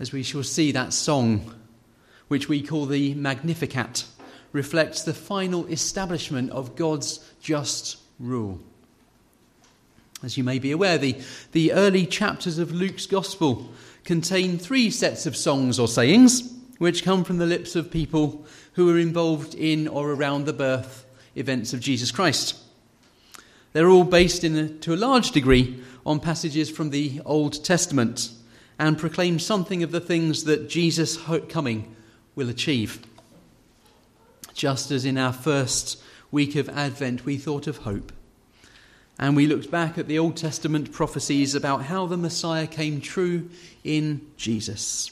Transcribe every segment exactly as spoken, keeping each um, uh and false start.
as we shall see, that song, which we call the Magnificat, reflects the final establishment of God's just rule. As you may be aware, the, the early chapters of Luke's Gospel contain three sets of songs or sayings which come from the lips of people who were involved in or around the birth events of Jesus Christ. They're all based in a, to a large degree on passages from the Old Testament and proclaim something of the things that Jesus' coming will achieve. Just as in our first week of Advent we thought of hope, and we looked back at the Old Testament prophecies about how the Messiah came true in Jesus.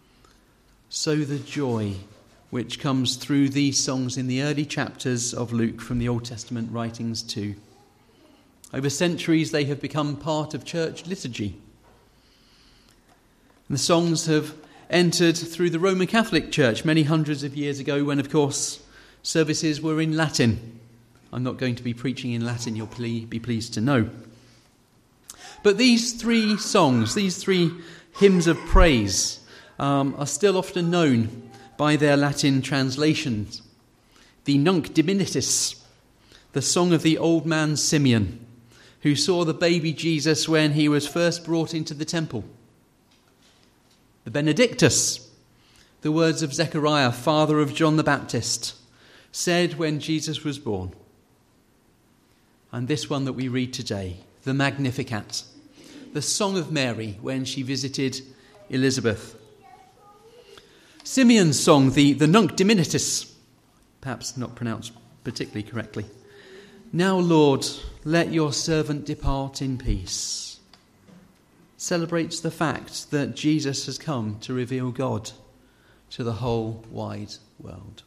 So the joy which comes through these songs in the early chapters of Luke from the Old Testament writings too. Over centuries they have become part of church liturgy. And the songs have entered through the Roman Catholic Church many hundreds of years ago when, of course, services were in Latin. I'm not going to be preaching in Latin, you'll be pleased to know. But these three songs, these three hymns of praise, um, are still often known by their Latin translations. The Nunc Dimittis, the song of the old man Simeon, who saw the baby Jesus when he was first brought into the temple. The Benedictus, the words of Zechariah, father of John the Baptist, said when Jesus was born. And this one that we read today, the Magnificat, the song of Mary when she visited Elizabeth. Simeon's song, the, the Nunc Dimittis, perhaps not pronounced particularly correctly. Now, Lord, let your servant depart in peace, celebrates the fact that Jesus has come to reveal God to the whole wide world.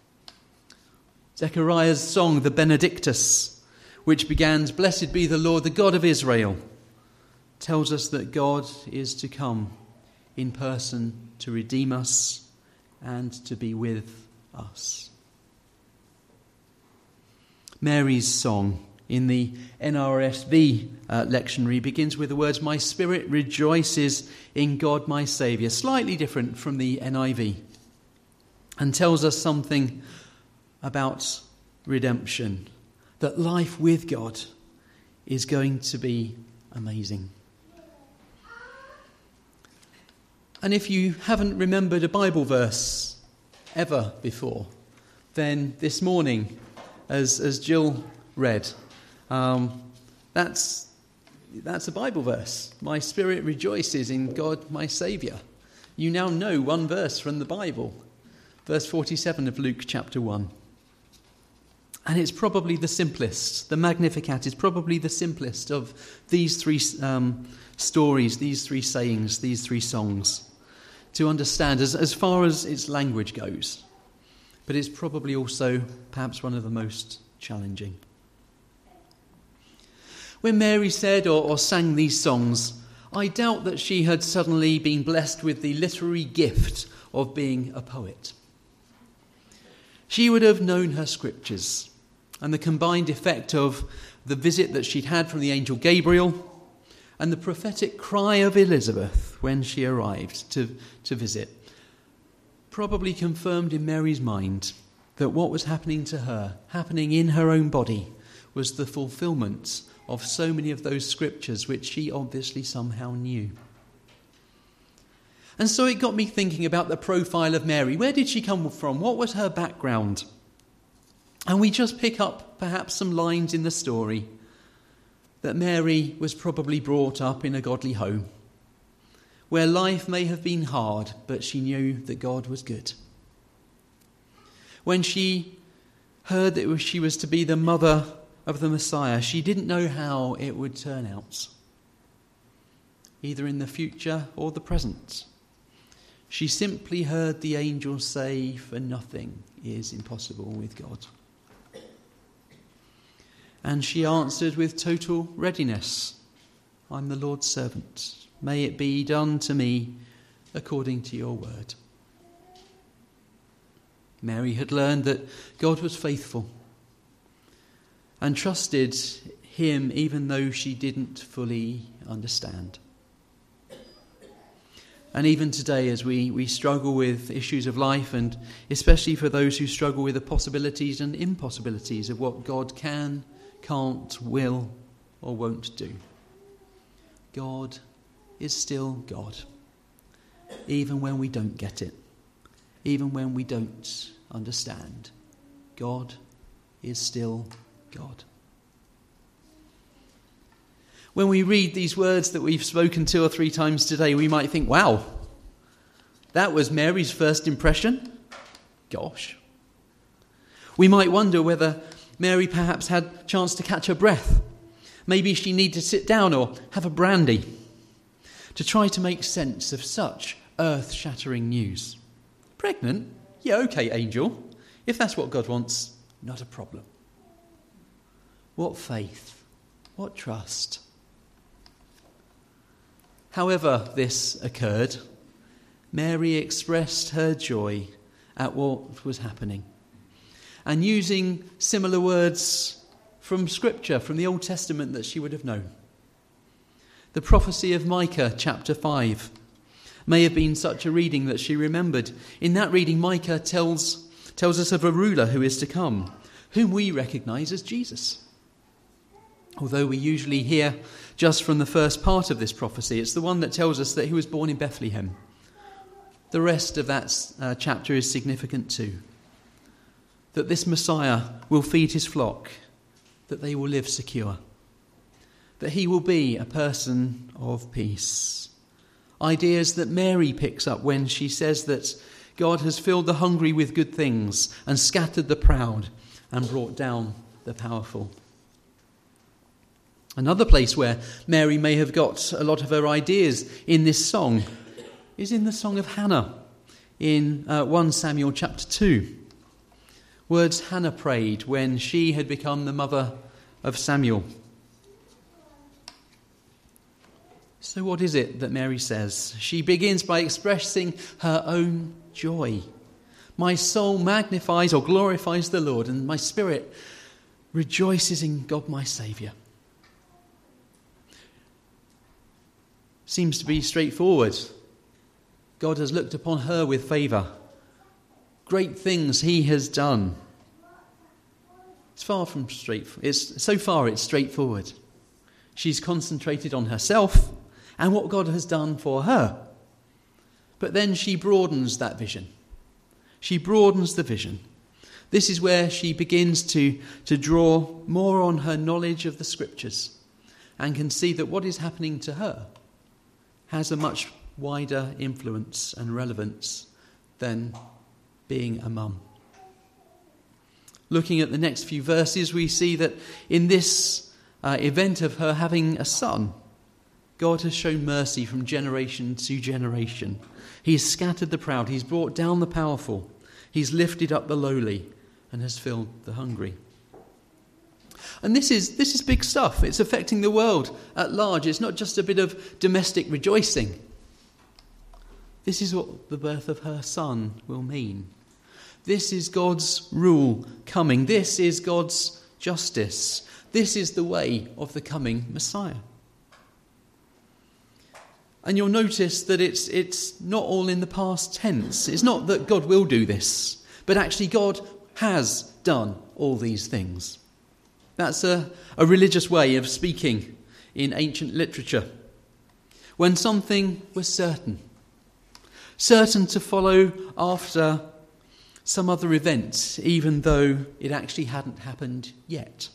Zechariah's song, the Benedictus, which begins, Blessed be the Lord, the God of Israel, tells us that God is to come in person to redeem us and to be with us. Mary's song in the N R S V uh, lectionary begins with the words, My spirit rejoices in God my Saviour, slightly different from the N I V, and tells us something about redemption, that life with God is going to be amazing. And if you haven't remembered a Bible verse ever before, then this morning, as as Jill read, um, that's that's a Bible verse. My spirit rejoices in God my Saviour. You now know one verse from the Bible, verse forty-seven of Luke chapter one. And it's probably the simplest. The Magnificat is probably the simplest of these three um, stories, these three sayings, these three songs to understand as, as far as its language goes. But it's probably also perhaps one of the most challenging. When Mary said or, or sang these songs, I doubt that she had suddenly been blessed with the literary gift of being a poet. She would have known her scriptures and the combined effect of the visit that she'd had from the angel Gabriel and the prophetic cry of Elizabeth when she arrived to, to visit probably confirmed in Mary's mind that what was happening to her, happening in her own body, was the fulfillment of so many of those scriptures which she obviously somehow knew. And so it got me thinking about the profile of Mary. Where did she come from? What was her background? And we just pick up perhaps some lines in the story that Mary was probably brought up in a godly home, where life may have been hard, but she knew that God was good. When she heard that she was to be the mother of the Messiah, she didn't know how it would turn out, either in the future or the present. She simply heard the angel say, for nothing is impossible with God. And she answered with total readiness, I'm the Lord's servant. May it be done to me according to your word. Mary had learned that God was faithful and trusted him even though she didn't fully understand. And even today, as we, we struggle with issues of life, and especially for those who struggle with the possibilities and impossibilities of what God can, can't, will, or won't do, God is still God, even when we don't get it, even when we don't understand. God is still God. When we read these words that we've spoken two or three times today, we might think, wow, that was Mary's first impression? Gosh. We might wonder whether Mary perhaps had a chance to catch her breath. Maybe she needed to sit down or have a brandy to try to make sense of such earth-shattering news. Pregnant? Yeah, okay, angel. If that's what God wants, not a problem. What faith, what trust. However this occurred, Mary expressed her joy at what was happening. And using similar words from Scripture, from the Old Testament that she would have known. The prophecy of Micah chapter five may have been such a reading that she remembered. In that reading, Micah tells, tells us of a ruler who is to come, whom we recognise as Jesus. Although we usually hear just from the first part of this prophecy, it's the one that tells us that he was born in Bethlehem. The rest of that uh, chapter is significant too. That this Messiah will feed his flock, that they will live secure, that he will be a person of peace. Ideas that Mary picks up when she says that God has filled the hungry with good things and scattered the proud and brought down the powerful. Another place where Mary may have got a lot of her ideas in this song is in the Song of Hannah in uh, First Samuel chapter two. Words Hannah prayed when she had become the mother of Samuel. So what is it that Mary says? She begins by expressing her own joy. My soul magnifies or glorifies the Lord, and my spirit rejoices in God my Saviour. Seems to be straightforward. God has looked upon her with favour. Great things he has done. It's far from straight. It's so far it's straightforward. She's concentrated on herself and what God has done for her. But then she broadens that vision. She broadens the vision. This is where she begins to, to draw more on her knowledge of the Scriptures and can see that what is happening to her has a much wider influence and relevance than being a mum. Looking at the next few verses, we see that in this uh, event of her having a son, God has shown mercy from generation to generation. He's scattered the proud, he's brought down the powerful, he's lifted up the lowly, and has filled the hungry. And this is this is big stuff. It's affecting the world at large. It's not just a bit of domestic rejoicing. This is what the birth of her son will mean. This is God's rule coming. This is God's justice. This is the way of the coming Messiah. And you'll notice that it's it's not all in the past tense. It's not that God will do this, but actually God has done all these things. That's a, a religious way of speaking in ancient literature. When something was certain, certain to follow after some other event, even though it actually hadn't happened yet.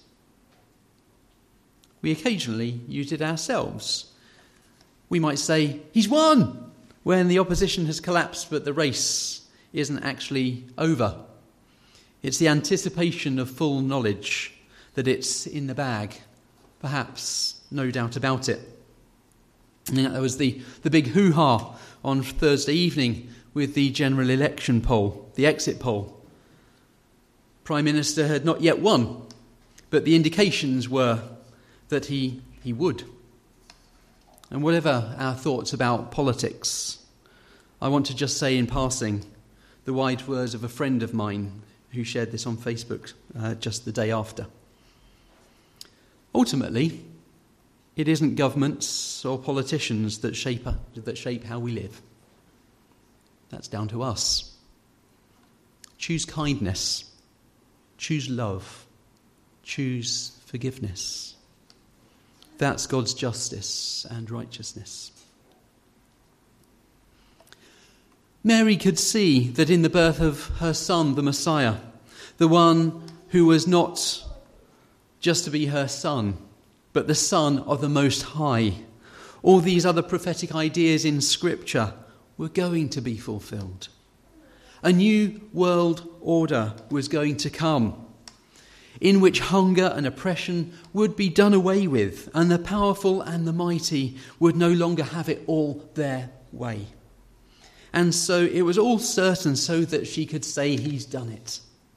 We occasionally use it ourselves. We might say, he's won, when the opposition has collapsed but the race isn't actually over. It's the anticipation of full knowledge that it's in the bag. Perhaps, no doubt about it. And there was the, the big hoo-ha on Thursday evening with the general election poll, the exit poll. Prime Minister had not yet won, but the indications were that he, he would. And whatever our thoughts about politics, I want to just say in passing the wise words of a friend of mine who shared this on Facebook uh, just the day after. Ultimately, it isn't governments or politicians that shape that shape how we live. That's down to us. Choose kindness. Choose love. Choose forgiveness. That's God's justice and righteousness. Mary could see that in the birth of her son, the Messiah, the one who was not just to be her son, but the Son of the Most High, all these other prophetic ideas in Scripture were going to be fulfilled. A new world order was going to come, in which hunger and oppression would be done away with, and the powerful and the mighty would no longer have it all their way. And so it was all certain so that she could say, he's done it.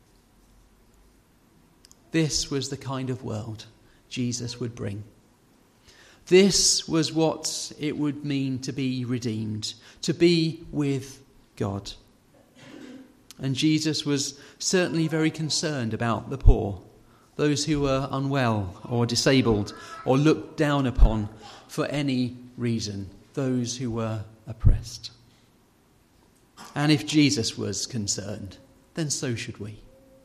This was the kind of world Jesus would bring. This was what it would mean to be redeemed, to be with God. And Jesus was certainly very concerned about the poor, those who were unwell or disabled or looked down upon for any reason, those who were oppressed. And if Jesus was concerned, then so should we.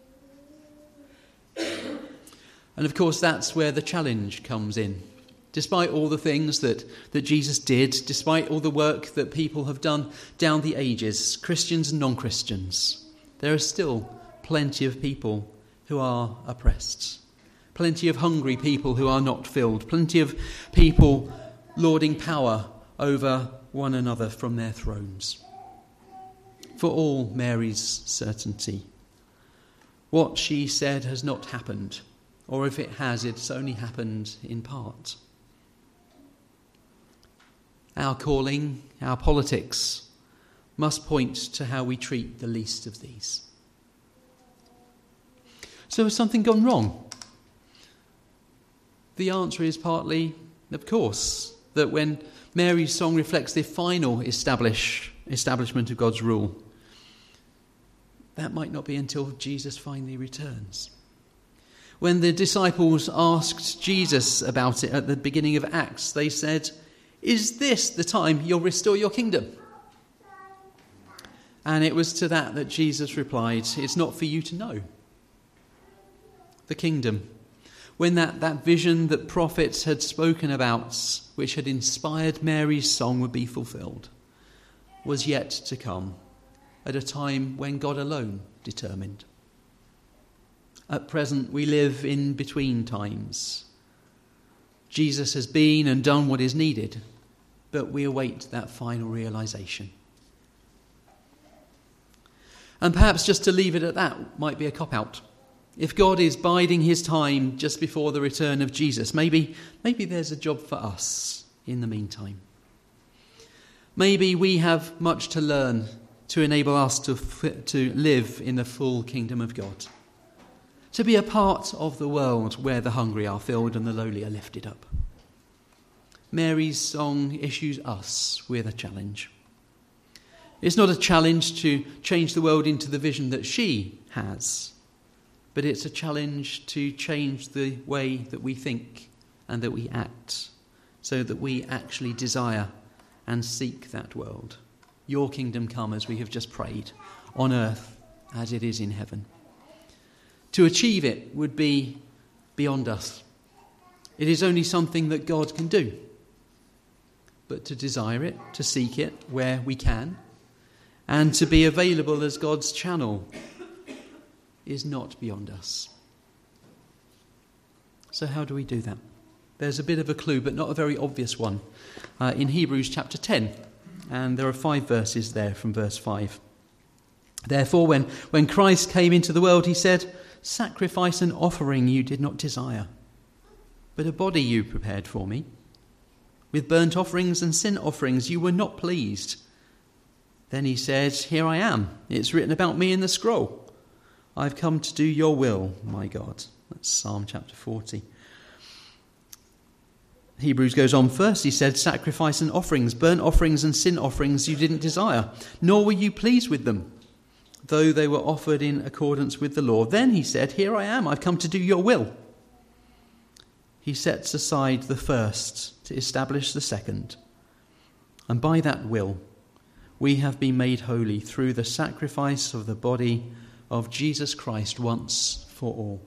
And of course, that's where the challenge comes in. Despite all the things that, that Jesus did, despite all the work that people have done down the ages, Christians and non-Christians, there are still plenty of people who are oppressed. Plenty of hungry people who are not filled. Plenty of people lording power over one another from their thrones. For all Mary's certainty, what she said has not happened, or if it has, it's only happened in part. Our calling, our politics, must point to how we treat the least of these. So has something gone wrong? The answer is partly, of course, that when Mary's song reflects the final establish, establishment of God's rule, that might not be until Jesus finally returns. When the disciples asked Jesus about it at the beginning of Acts, they said, "Is this the time you'll restore your kingdom?" And it was to that that Jesus replied, "It's not for you to know." The kingdom, when that, that vision that prophets had spoken about, which had inspired Mary's song, would be fulfilled, was yet to come at a time when God alone determined. At present, we live in between times. Jesus has been and done what is needed, but we await that final realization. And perhaps just to leave it at that might be a cop-out. If God is biding his time just before the return of Jesus, maybe, maybe there's a job for us in the meantime. Maybe we have much to learn to enable us to, to live in the full kingdom of God. To be a part of the world where the hungry are filled and the lowly are lifted up. Mary's song issues us with a challenge. It's not a challenge to change the world into the vision that she has, but it's a challenge to change the way that we think and that we act, so that we actually desire and seek that world. Your kingdom come, as we have just prayed, on earth as it is in heaven. To achieve it would be beyond us. It is only something that God can do. But to desire it, to seek it where we can, and to be available as God's channel is not beyond us. So how do we do that? There's a bit of a clue, but not a very obvious one, uh, in Hebrews chapter ten. And there are five verses there from verse five. Therefore, when, when Christ came into the world, he said, "Sacrifice and offering you did not desire, but a body you prepared for me. With burnt offerings and sin offerings you were not pleased." Then he said, "Here I am. It's written about me in the scroll. I've come to do your will, my God." That's Psalm chapter forty. Hebrews goes on first. He said, "Sacrifice and offerings, burnt offerings and sin offerings you didn't desire, nor were you pleased with them, though they were offered in accordance with the law." Then he said, "Here I am. I've come to do your will." He sets aside the first to establish the second. And by that will, we have been made holy through the sacrifice of the body of Jesus Christ once for all.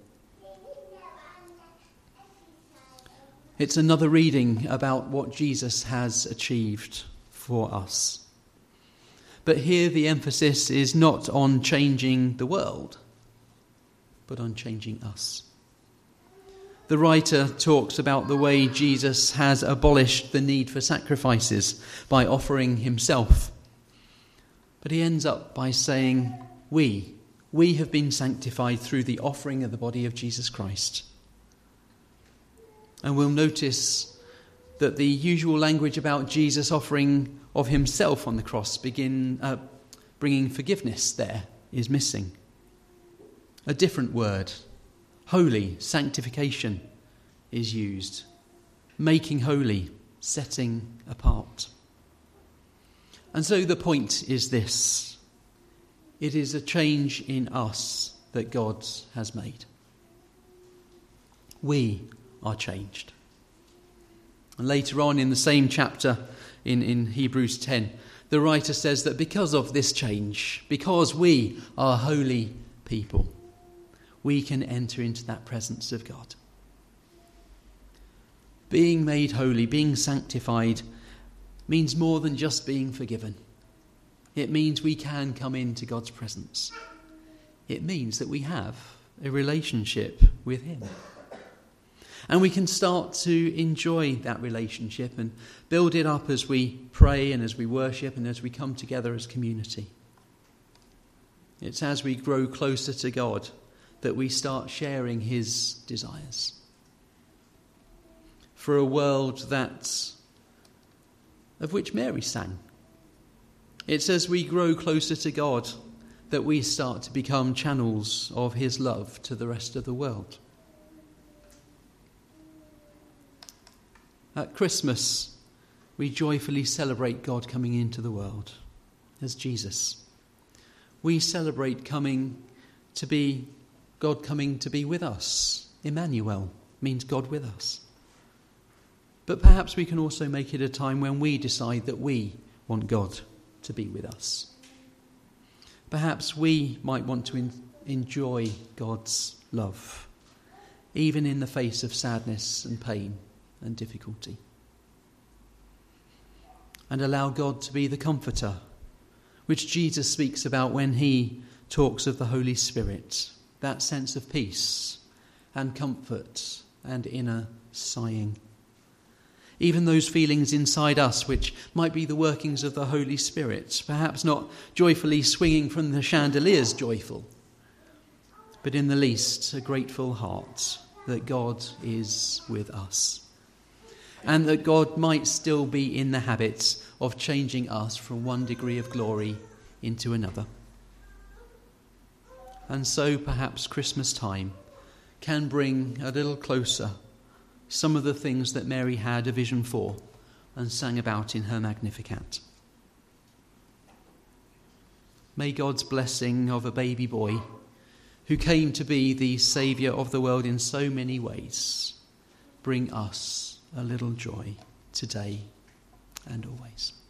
It's another reading about what Jesus has achieved for us. But here the emphasis is not on changing the world, but on changing us. The writer talks about the way Jesus has abolished the need for sacrifices by offering himself. But he ends up by saying, we, we have been sanctified through the offering of the body of Jesus Christ. And we'll notice that the usual language about Jesus offering of himself on the cross, begin uh, bringing forgiveness there, is missing. A different word, holy, sanctification, is used. Making holy, setting apart. And so the point is this: it is a change in us that God has made. We are changed. And later on in the same chapter, in, in Hebrews ten, the writer says that because of this change, because we are holy people, we can enter into that presence of God. Being made holy, being sanctified, means more than just being forgiven. It means we can come into God's presence. It means that we have a relationship with him. And we can start to enjoy that relationship and build it up as we pray and as we worship and as we come together as community. It's as we grow closer to God that we start sharing his desires. For a world that, of which Mary sang. It's as we grow closer to God that we start to become channels of his love to the rest of the world. At Christmas, we joyfully celebrate God coming into the world as Jesus. We celebrate coming to be, God coming to be with us. Emmanuel means God with us. But perhaps we can also make it a time when we decide that we want God to be with us. Perhaps we might want to in- enjoy God's love, even in the face of sadness and pain and difficulty. And allow God to be the comforter, which Jesus speaks about when he talks of the Holy Spirit, that sense of peace and comfort and inner sighing. Even those feelings inside us which might be the workings of the Holy Spirit, perhaps not joyfully swinging from the chandeliers joyful, but in the least a grateful heart that God is with us. And that God might still be in the habit of changing us from one degree of glory into another. And so perhaps Christmas time can bring a little closer some of the things that Mary had a vision for and sang about in her Magnificat. May God's blessing of a baby boy who came to be the Saviour of the world in so many ways bring us a little joy today and always.